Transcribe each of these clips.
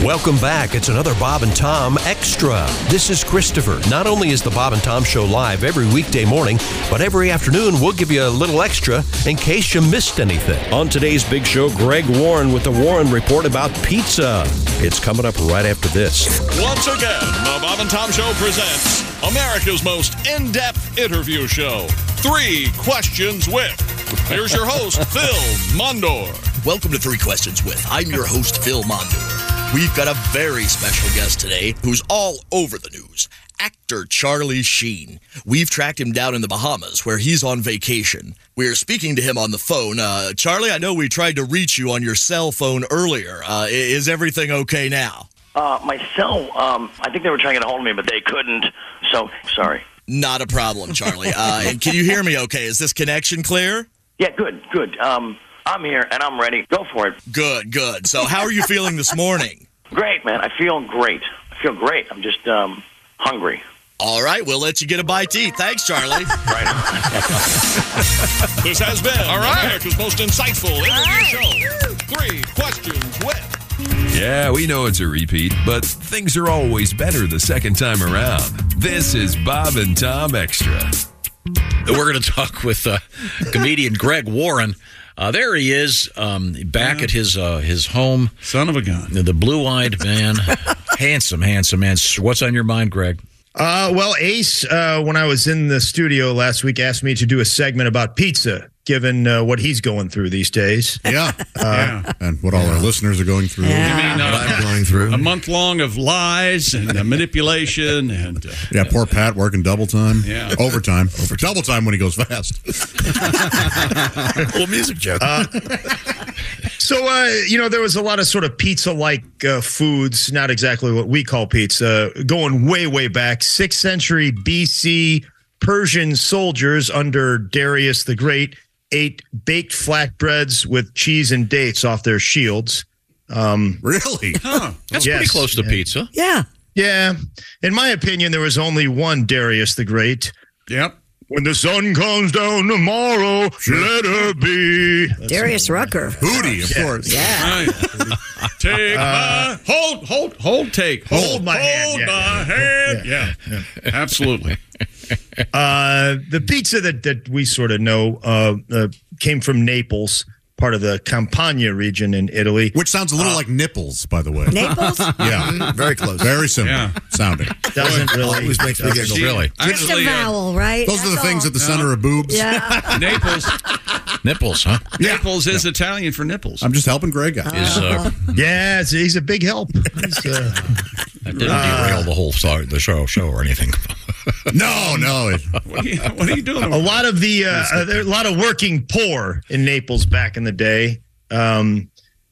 Welcome back. It's another Bob and Tom Extra. This is Christopher. Not only is the Bob and Tom Show live every weekday morning, but every afternoon we'll give you a little extra in case you missed anything. On today's big show, Greg Warren with the Warren Report about pizza. It's coming up right after this. Once again, the Bob and Tom Show presents America's most in-depth interview show, 3 Questions With. Here's your host, Phil Mondor. Welcome to 3 Questions With. I'm your host, Phil Mondor. We've got a very special guest today who's all over the news. Actor Charlie Sheen. We've tracked him down in the Bahamas where he's on vacation. We're speaking to him on the phone. Charlie, I know we tried to reach you on your cell phone earlier. Is everything okay now? My cell, I think they were trying to get a hold of me, but they couldn't, so sorry. Not a problem, Charlie. And can you hear me okay? Is this connection clear? Yeah, good. I'm here, and I'm ready. Go for it. Good. So how are you feeling this morning? Great, man. I feel great. I'm just hungry. All right, we'll let you get a bite to eat. Thanks, Charlie. Right. This has been America's most insightful interview show, 3 Questions With. Yeah, we know it's a repeat, but things are always better the second time around. This is Bob and Tom Extra. We're going to talk with comedian Greg Warren. There he is, back at his home. Son of a gun. The blue-eyed man. handsome man. What's on your mind, Greg? Well, Ace, when I was in the studio last week, asked me to do a segment about pizza, given what he's going through these days. Yeah. And what all our listeners are going through. Yeah. I'm going through. A month long of lies and manipulation. And poor Pat working double time. Yeah. Overtime. Double time when he goes fast. Little music joke. So, there was a lot of sort of pizza-like foods, not exactly what we call pizza, going way, way back. 6th century BC, Persian soldiers under Darius the Great ate baked flatbreads with cheese and dates off their shields. Really? Huh. That's pretty close to pizza. Yeah. Yeah. In my opinion, there was only one Darius the Great. Yep. When the sun comes down tomorrow, let her be. Darius Rucker. Hootie, of course. Yeah. Right. Take my hold my hand. Yeah. Absolutely. The pizza that we sort of know came from Naples, part of the Campania region in Italy. Which sounds a little like nipples, by the way. Naples? Yeah. Very close. Very similar sounding. Doesn't really. Always makes me giggle. Really? Just a vowel, right? Those are the things at the center of boobs. Yeah. Naples. Nipples, huh? Yeah. Nipples is Italian for nipples. I'm just helping Greg out. Yeah, he's a big help. That didn't derail the whole show or anything. No. What are you doing? A lot of there are a lot of working poor in Naples back in the day. And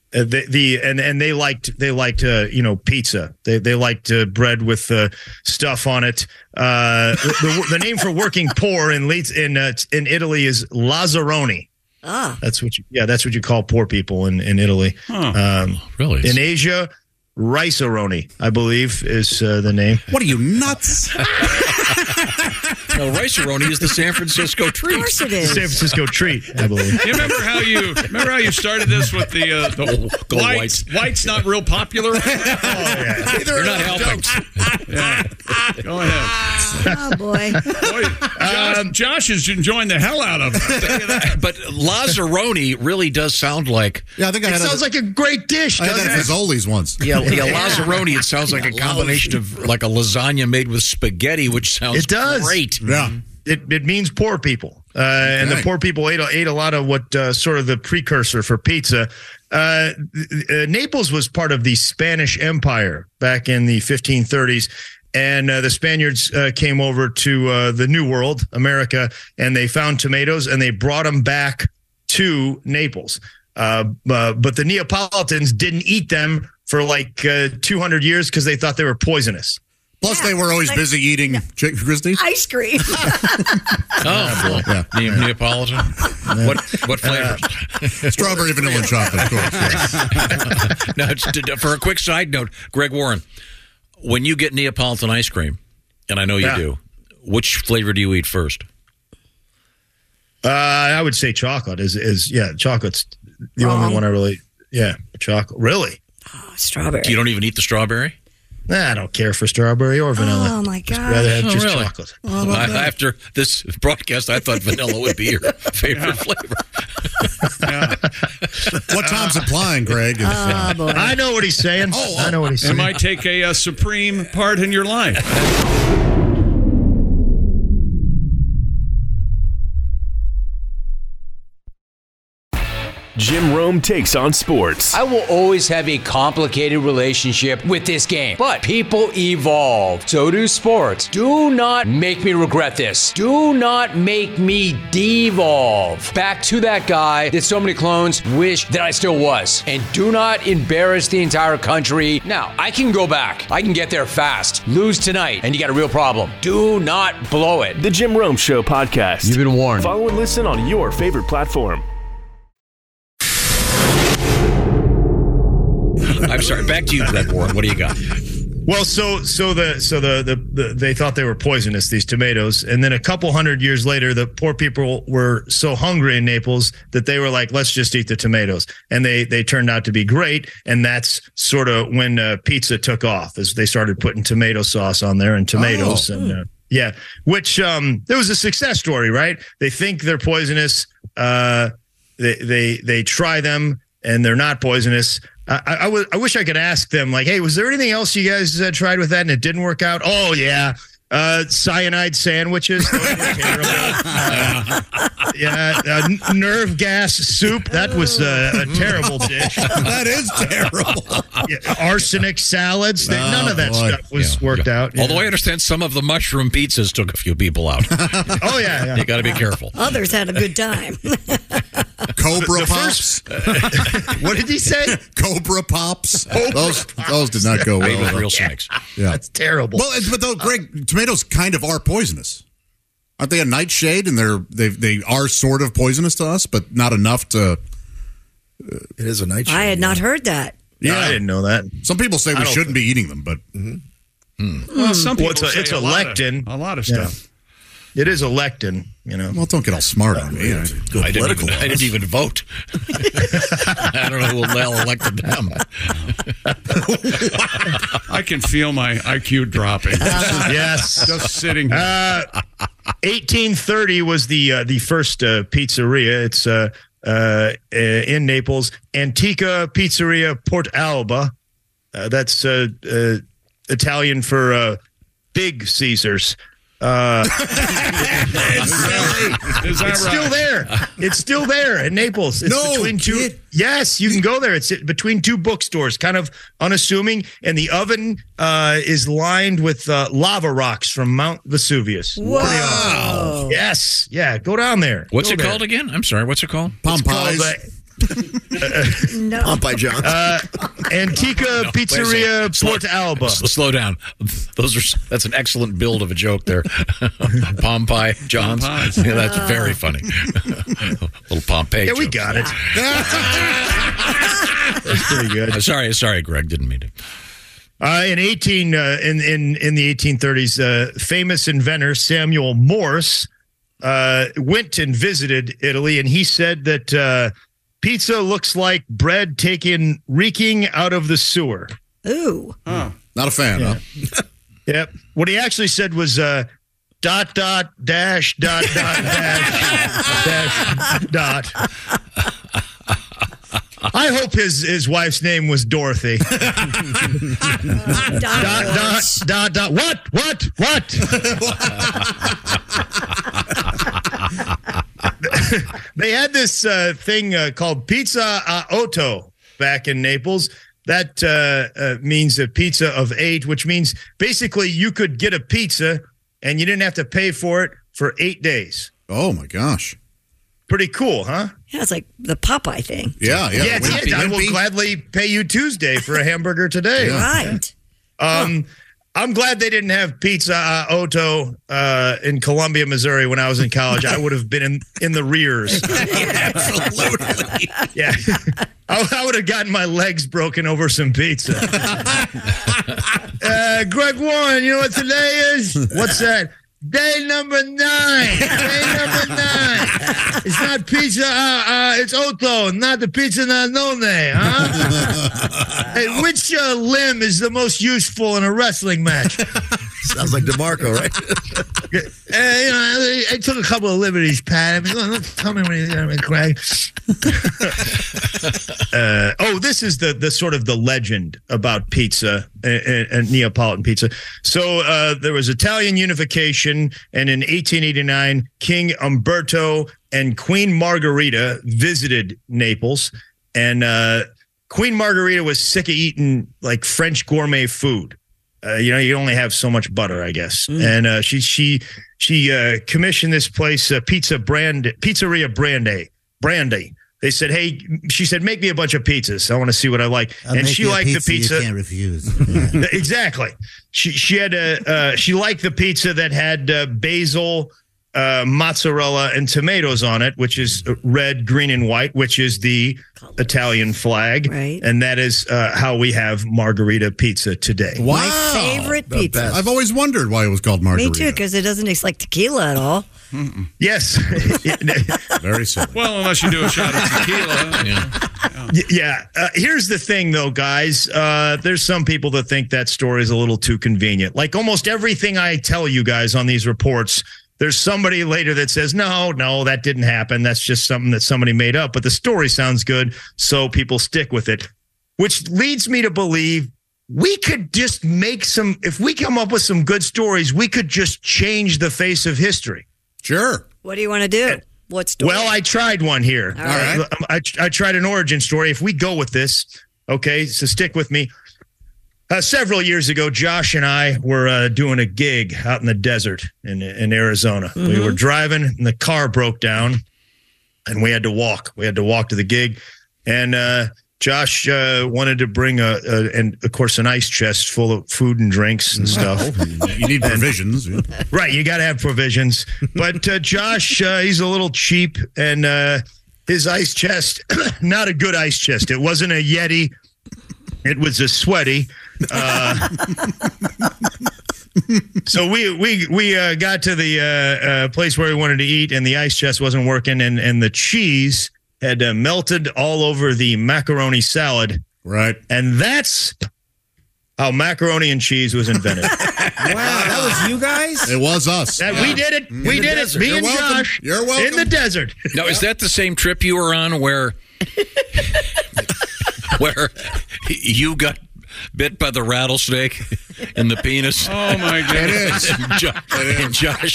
they liked pizza. They liked bread with stuff on it. The name for working poor in Italy is Lazzaroni. Ah, that's what you call poor people in Italy. Huh. Really? In Asia, Rice-A-Roni, I believe, is the name. What are you, nuts? No, Rice-A-Roni is the San Francisco treat. of course it is. San Francisco treat, I believe. You remember how you started this with the white's not real popular? You're not helping. Yeah. Go ahead. Oh, boy. Josh is enjoying the hell out of it. But Lazzaroni really does sound like... Yeah, I think It sounds like a great dish, I had doesn't that at it? Fazoli's once. Yeah, Lazzaroni, it sounds like a combination of like a lasagna made with spaghetti, which sounds It does. great. Yeah. It means poor people, and the poor people ate a lot of what sort of the precursor for pizza. Naples was part of the Spanish Empire back in the 1530s, and the Spaniards came over to the New World, America, and they found tomatoes and they brought them back to Naples. But the Neapolitans didn't eat them for like 200 years because they thought they were poisonous. Plus, they were always busy eating Christy. Ice cream. Oh, boy. Yeah. Neapolitan? What flavors? Strawberry, vanilla, and chocolate, of course. Yes. Now, for a quick side note, Greg Warren, when you get Neapolitan ice cream, and I know you do, which flavor do you eat first? I would say chocolate is chocolate's the only one I really, chocolate. Really? Oh, strawberry. You don't even eat the strawberry? Nah, I don't care for strawberry or vanilla. Oh, my gosh. I'd rather have just really? chocolate. After this broadcast, I thought vanilla would be your favorite flavor. What Tom's implying, Greg, is I know what he's saying. I know what he's saying. It might take a supreme part in your life. Jim Rome takes on sports. I will always have a complicated relationship with this game, but people evolve. So do sports. Do not make me regret this. Do not make me devolve back to that guy that so many clones wish that I still was. And do not embarrass the entire country. Now, I can go back. I can get there fast. Lose tonight, and you got a real problem. Do not blow it. The Jim Rome Show podcast. You've been warned. Follow and listen on your favorite platform. I'm sorry. Back to you, Greg Warren. What do you got? Well, they thought they were poisonous, these tomatoes, and then a couple hundred years later, the poor people were so hungry in Naples that they were like, "Let's just eat the tomatoes," and they turned out to be great. And that's sort of when pizza took off, as they started putting tomato sauce on there and tomatoes, which there was a success story, right? They think they're poisonous, they try them, and they're not poisonous. I wish I could ask them, like, hey, was there anything else you guys tried with that and it didn't work out? Oh, yeah. Cyanide sandwiches. Those were terrible. Nerve gas soup. That was a terrible dish. That is terrible. Arsenic salads. None of that stuff was worked out. Although I understand some of the mushroom pizzas took a few people out. Oh, yeah. You got to be careful. Others had a good time. Cobra Pops. What did he say? Cobra Pops. Those did not go well. Made with real snakes. Yeah. That's terrible. Well, but though, Greg, tomatoes kind of are poisonous. Aren't they a nightshade? And they are sort of poisonous to us, but not enough to. It is a nightshade. I had not heard that. Yeah, I didn't know that. Some people say we shouldn't be eating them, but. Well, some people say it's a lectin. A lot of stuff. It is a lectin, you know. Well, don't get all smart on me. I didn't even vote. I don't know who will elected them. I can feel my IQ dropping. Yes. Just sitting here. 1830 was the first pizzeria. It's in Naples. Antica Pizzeria Port Alba. That's Italian for Big Caesars. It's still there. It's still there in Naples. It's between two. Yes, you can go there. It's between two bookstores, kind of unassuming, and the oven is lined with lava rocks from Mount Vesuvius. Wow! Awesome. Yes, yeah. Go down there. What's it called again? I'm sorry. What's it called? Pompeyes. No. Popeye John. Antica Pizzeria Port Alba. Slow down. That's an excellent build of a joke there. Pompey John's. Yeah, that's very funny. Little Pompeii. Yeah, we got it. That's pretty good. Sorry, Greg. Didn't mean to. In the 1830s, famous inventor Samuel Morse went and visited Italy, and he said that pizza looks like bread reeking out of the sewer. Ooh. Not a fan, huh? Yep. What he actually said was dot, dash, dot, dash, dot. I hope his wife's name was Dorothy. Dot. What? They had this thing called pizza a otto back in Naples. That means a pizza of 8, which means basically you could get a pizza and you didn't have to pay for it for 8 days. Oh, my gosh. Pretty cool, huh? Yeah, it's like the Popeye thing. Yeah. I will gladly pay you Tuesday for a hamburger today. Yeah. Right. I'm glad they didn't have pizza otto in Columbia, Missouri when I was in college. I would have been in the rears. Absolutely. Yeah. I would have gotten my legs broken over some pizza. Greg Warren, you know what today is? What's that? Day number 9. It's not pizza. It's otto, not the pizza nanone, huh? Hey, which limb is the most useful in a wrestling match? Sounds like DeMarco, right? I took a couple of liberties, Pat. Tell me when you're going to Craig. This is the sort of the legend about pizza and Neapolitan pizza. So there was Italian unification, and in 1889, King Umberto and Queen Margherita visited Naples, and Queen Margherita was sick of eating like French gourmet food. You only have so much butter, I guess. And she commissioned this place, Pizzeria Brandy. They said, hey, she said, make me a bunch of pizzas. I want to see what I like. And she liked the pizza. You can't refuse. Exactly. She had she liked the pizza that had basil, mozzarella, and tomatoes on it, which is red, green, and white, which is the Italian flag. Right. And that is how we have margarita pizza today. Wow. My favorite pizza. I've always wondered why it was called margarita. Me too, because it doesn't taste like tequila at all. Yes. Very simple. Well, unless you do a shot of tequila. Yeah. Here's the thing, though, guys. There's some people that think that story is a little too convenient. Like almost everything I tell you guys on these reports, there's somebody later that says, no, that didn't happen. That's just something that somebody made up. But the story sounds good, so people stick with it, which leads me to believe we could just make if we come up with some good stories, we could just change the face of history. Sure. What do you want to do? What story? Well, I tried one here. All right. I tried an origin story. If we go with this, okay, so stick with me. Several years ago, Josh and I were doing a gig out in the desert in Arizona. Mm-hmm. We were driving, and the car broke down, and we had to walk. We had to walk to the gig, and Josh wanted to bring and of course, an ice chest full of food and drinks and stuff. You need provisions. Right, you got to have provisions. But Josh, he's a little cheap, and his ice chest, not a good ice chest. It wasn't a Yeti. It was a Sweaty. So we got to the place where we wanted to eat, and the ice chest wasn't working, and the cheese had melted all over the macaroni salad. Right. And that's how macaroni and cheese was invented. Wow, that was you guys? It was us. We did it. We did it. Me and Josh. You're welcome. In the desert. Now, is that the same trip you were on where you got bit by the rattlesnake in the penis? Oh my God! It is. And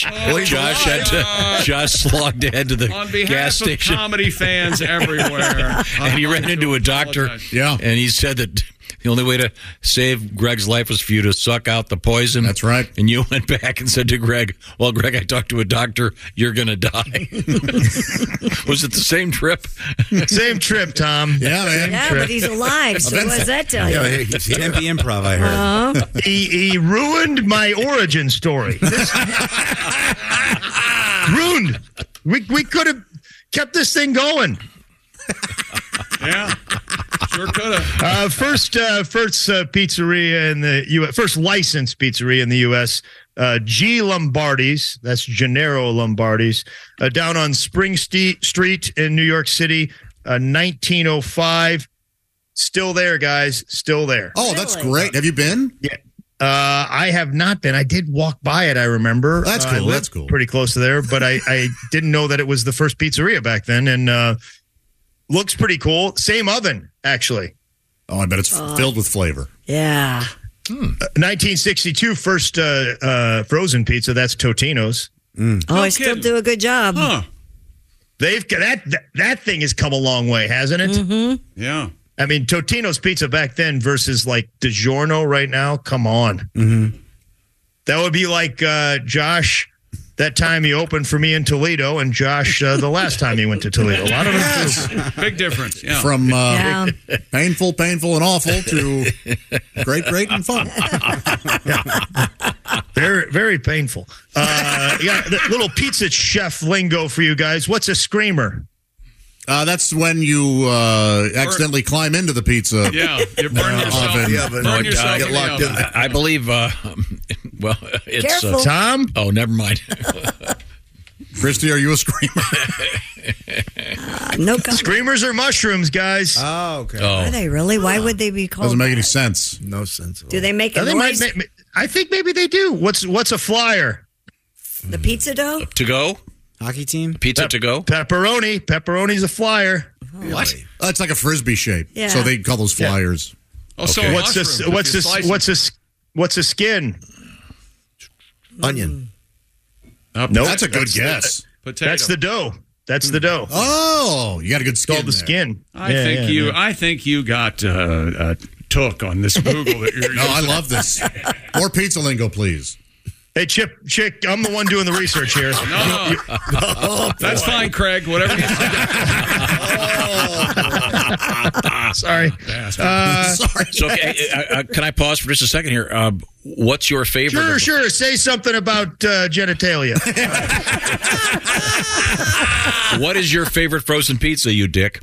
Josh slogged ahead to the On behalf gas of station. comedy fans everywhere, And he ran into a doctor. Yeah. And he said that the only way to save Greg's life was for you to suck out the poison. That's right. And you went back and said to Greg, well, Greg, I talked to a doctor. You're going to die. Was it the same trip? Same trip, Tom. Yeah, man. Yeah, but he's alive, so what does that tell you? Yeah, he's Tempe Improv, I heard. He ruined my origin story. Ruined. We could have kept this thing going. Yeah, sure could have. First pizzeria in the U.S. First licensed pizzeria in the U.S. G. Lombardi's. That's Gennaro Lombardi's. Down on Spring Street in New York City, 1905. Still there, guys. Still there. Oh, that's great. Have you been? Yeah. I have not been. I did walk by it, I remember. That's cool. That's cool. Pretty close to there, but I didn't know that it was the first pizzeria back then. And looks pretty cool. Same oven, actually. Oh, I bet it's filled with flavor. Yeah. 1962, first frozen pizza. That's Totino's. I still do a good job. Huh. They've that thing has come a long way, hasn't it? Mm-hmm. Yeah. I mean, Totino's pizza back then versus like DiGiorno right now. Come on. Mm-hmm. That would be like Josh. That time he opened for me in Toledo, and Josh the last time he went to Toledo. A lot of them too. Big difference. Yeah. From painful, and awful to great, and fun. Very, very painful. The little pizza chef lingo for you guys. What's a screamer? That's when you accidentally climb into the pizza. Yeah, you burn yourself. Oven. Burn yourself get in the locked oven. in there. I believe, well, it's Careful. Tom? Oh, never mind. Christy, are you a screamer? No comment. Screamers are mushrooms, guys. Oh, okay. Are they really? Why would they be called Doesn't make any that? sense. No sense. Do they make a They noise? I think maybe they do. What's a flyer? The pizza dough? To go? Hockey team? Pizza to go? Pepperoni. Pepperoni's a flyer. What? It's like a Frisbee shape. Yeah. So they call those flyers. Oh, so Okay. What's a skin? Onion. Nope. That's a good guess. Potato. That's the dough. That's the dough. Oh, you got a good skin. Called the skin. I think you got took on this Google that you're No, I love this. More pizza lingo, please. Hey, Chick, I'm the one doing the research here. No. That's fine, Craig. Whatever you say. Sorry. Sorry. So, can I pause for just a second here? What's your favorite? Sure. Say something about genitalia. What is your favorite frozen pizza, you dick?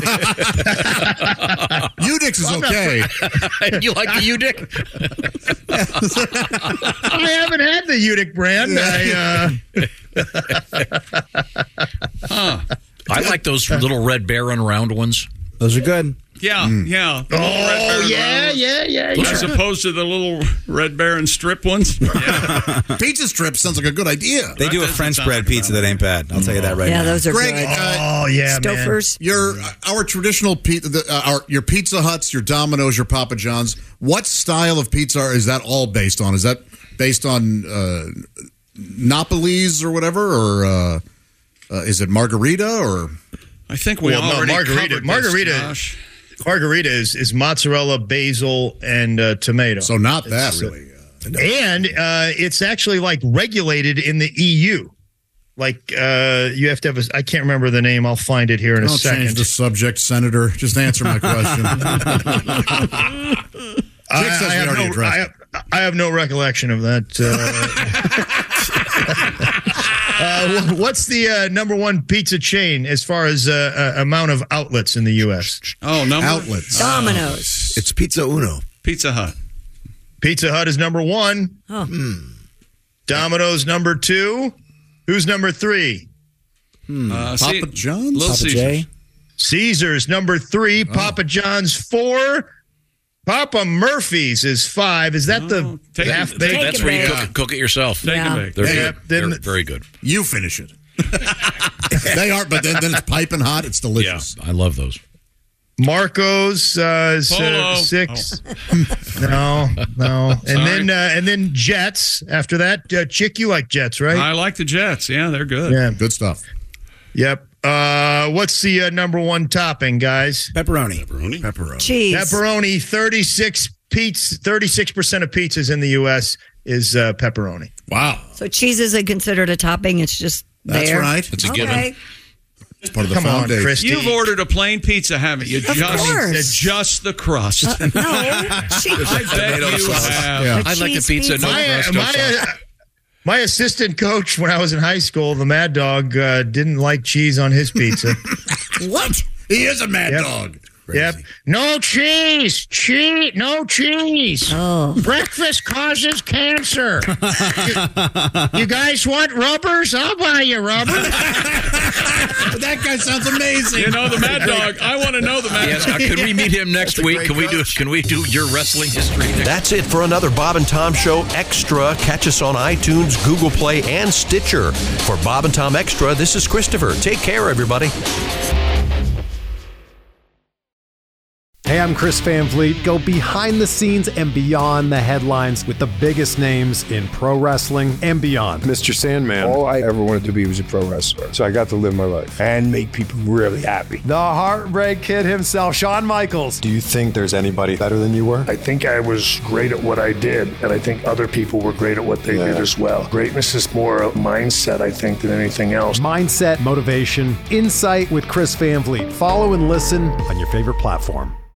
Udix is okay. You like the U-Dick? I haven't had the Udic brand. I like those little Red Baron round ones. Those are good. Yeah. Oh, yeah. As opposed to the little Red Baron strip ones. Yeah. Pizza strips sounds like a good idea. They do a French bread pizza that ain't bad. I'll tell you that right now. Yeah, those are Greg, good. Stouffer's. Our traditional pizza, your Pizza Huts, your Domino's, your Papa John's. What style of pizza is that all based on? Is that based on Napoli's or whatever, or is it margarita? Or I think we already covered margarita. this, Josh. Margarita is mozzarella, basil, and tomato. So not that really. And it's actually like regulated in the EU. Like you have to have I can't remember the name. I'll find it here in a second. Change the subject, Senator. Just answer my question. I have no recollection of that. What's the number one pizza chain as far as amount of outlets in the U.S.? Oh, number outlets. Domino's. It's Pizza Uno. Pizza Hut. Pizza Hut is number one. Oh. Domino's number two. Who's number three? Papa John's? Little Papa J? Caesar's number three. Papa John's 4. Papa Murphy's is 5. Is that the half baked? That's where you cook it yourself. Take and bake. They're very good. You finish it. They are, but then it's piping hot. It's delicious. Yeah, I love those. Marco's is 6. No. And then Jets. After that, Chick, you like Jets, right? I like the Jets. Yeah, they're good. Yeah, good stuff. Yep. What's the number one topping, guys? Pepperoni. Cheese. Pepperoni. 36% of pizzas in the U.S. is pepperoni. Wow. So cheese isn't considered a topping. It's just That's there. right. It's a given. It's part of the Come on, foundation. Christy. You've ordered a plain pizza, haven't you? Of course. Just the crust. No. I bet you have. Yeah. I like the pizza. No crust, no sauce. My assistant coach when I was in high school, the Mad Dog, didn't like cheese on his pizza. What? He is a mad dog. Yep. No cheese. No cheese. Oh. Breakfast causes cancer. You guys want rubbers? I'll buy you rubber. That guy sounds amazing. You know the Mad Dog. I want to know the Mad Yes, Dog. can we meet him next week? Can we do your wrestling history? That's it for another Bob and Tom Show Extra. Catch us on iTunes, Google Play, and Stitcher. For Bob and Tom Extra, this is Christopher. Take care, everybody. Hey, I'm Chris Van Vliet. Go behind the scenes and beyond the headlines with the biggest names in pro wrestling and beyond. Mr. Sandman. All I ever wanted to be was a pro wrestler. So I got to live my life and make people really happy. The Heartbreak Kid himself, Shawn Michaels. Do you think there's anybody better than you were? I think I was great at what I did, and I think other people were great at what they did as well. Greatness is more a mindset, I think, than anything else. Mindset, motivation, insight with Chris Van Vliet. Follow and listen on your favorite platform.